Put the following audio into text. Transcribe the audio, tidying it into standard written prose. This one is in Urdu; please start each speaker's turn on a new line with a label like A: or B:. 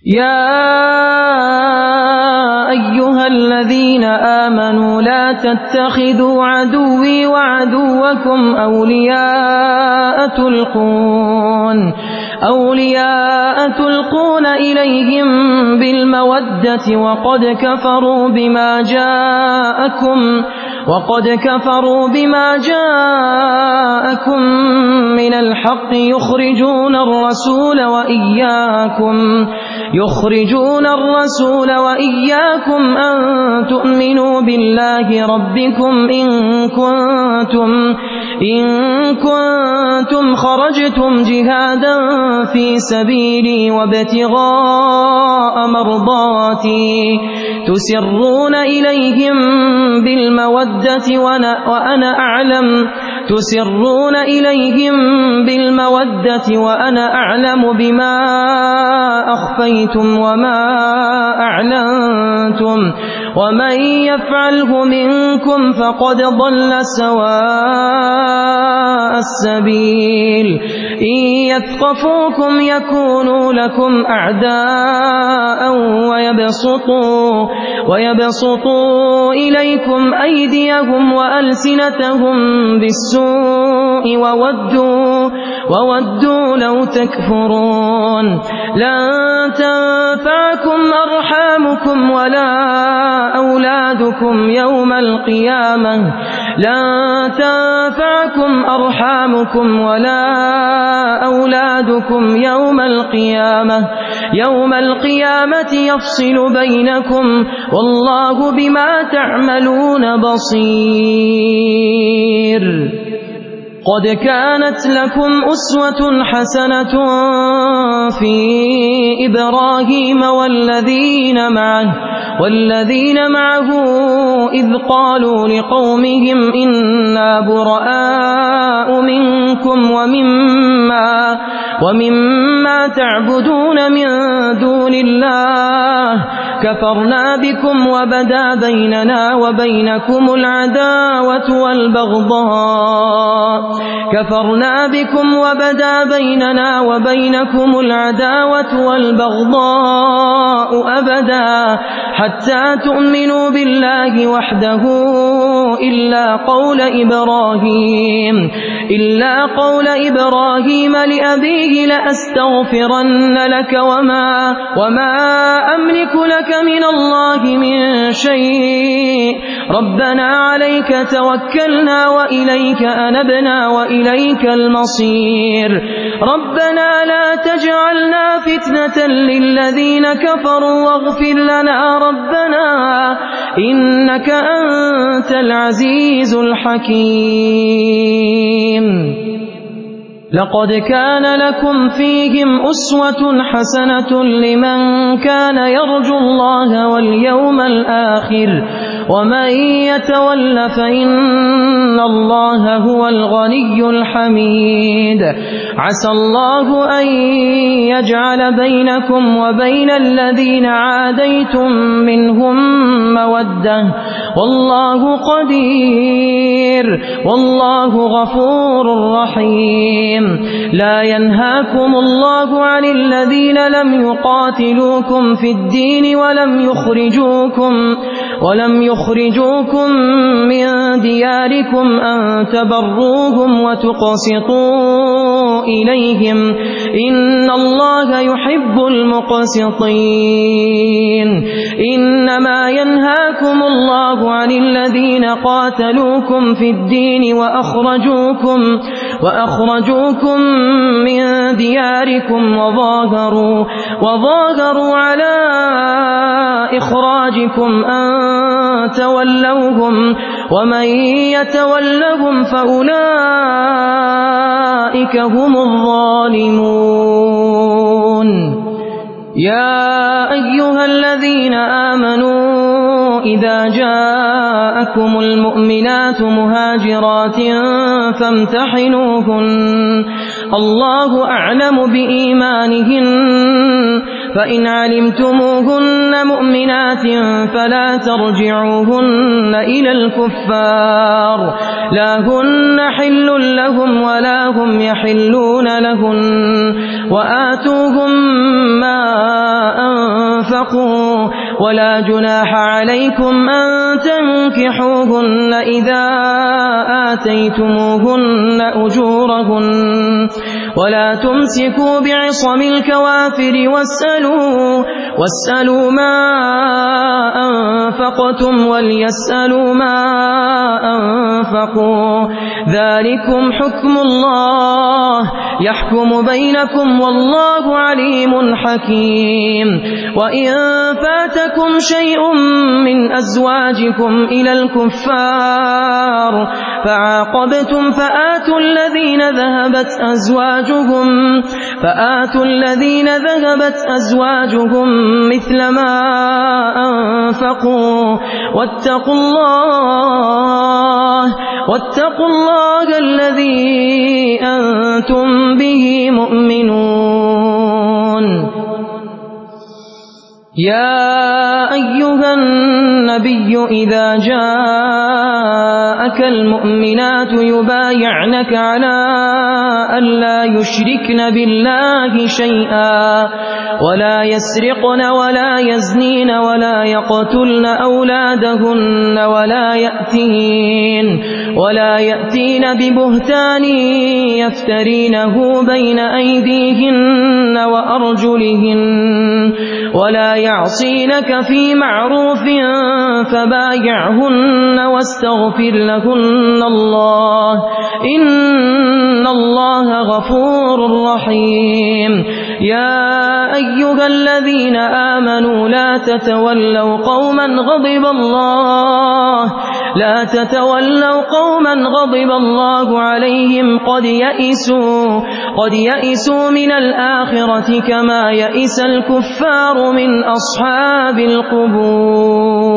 A: يا أيها الذين آمنوا لا تتخذوا عدوي وعدوكم أولياء تلقون إليهم بالمودة وقد كفروا بما جاءكم من الحق يخرجون الرسول وإياكم أن تؤمنوا بالله ربكم إن كنتم خرجتم جهادا في سبيلي وابتغاء مرضاتي تسرون إليهم بالمودة وأنا أعلم بما أخفيتم وما أعلنتم ومن يفعله منكم فقد ضل سواء السبيل إن يثقفوكم يكونوا لكم أعداء ويبسطوا إليكم أيديهم وألسنتهم بالسوء وودوا لو تكفرون لن تنفعكم أرحامكم ولا أولادكم يوم القيامة يفصل بينكم والله بما تعملون بصير قد كانت لكم أسوة حسنة في إبراهيم والذين معه إذ قالوا لقومهم إنا براء منكم ومما تعبدون من دون الله كفرنا بكم وبدا بيننا وبينكم العداوة والبغضاء أبدا حتى تؤمنوا بالله وحده إلا قول إبراهيم لأبيه لأستغفرن لك وما أملك لك من الله من شيء ربنا عليك توكلنا وإليك أنبنا وإليك المصير ربنا لا تجعلنا فتنة للذين كفروا واغفر لنا ربنا إنك أنت العزيز الحكيم لقد كان لكم فيهم أسوة حسنة لمن كان يرجو الله واليوم الآخر ومن يتول فإن الله هو الغني الحميد عسى الله أن يجعل بينكم وبين الذين عاديتم منهم مودة والله قدير والله غفور رحيم لا ينهاكم الله عن الذين لم يقاتلوكم في الدين ولم يخرجوكم من دياركم أن تبروهم وتقسطوا إليهم إن الله يحب المقسطين إنما ينهاكم الله عن الذين قاتلوكم في الدين وأخرجوكم من دياركم وظاهروا على إخراجكم أن تولوهم ومن يتولهم فأولئك هم الظالمون يا أيها الذين آمنوا إذا جاءكم المؤمنات مهاجرات فامتحنوهن الله أعلم بإيمانهن فإن علمتموهن مؤمنات فلا ترجعوهن إلى الكفار لا هن حل لهم ولا هم يحلون لهن وآتوهم ما أنفقوا ولا جناح عليكم أن تنكحوهن إذا آتيتموهن أجورهن ولا تمسكوا بعصم الكوافر واسألوا ما أنفقتم وليسألوا ما أنفقوا ذلكم حكم الله يحكم بينكم والله عليم حكيم وإن فاتكم شيء من أزواجكم إلى الكفار فعاقبتم فآتوا الذين ذهبت أزواجهم مثل ما أنفقوا واتقوا الله الذي أنتم به مؤمنون يا أيها النبي إذا جاءك المؤمنات يبايعنك على أن لا يشركن بالله شيئا ولا يسرقن ولا يزنين ولا يقتلن أولادهن ولا يأتين ببهتان يفترينه بين أيديهن وأرجلهن ولا يعصينك في معروف فبايعهن واستغفر لهن الله إن الله غفور رحيم يا أيها الذين آمنوا لا تتولوا قوما غضب الله عليهم قد يئسوا من الآخرة كما يئس الكفار من أصحاب القبور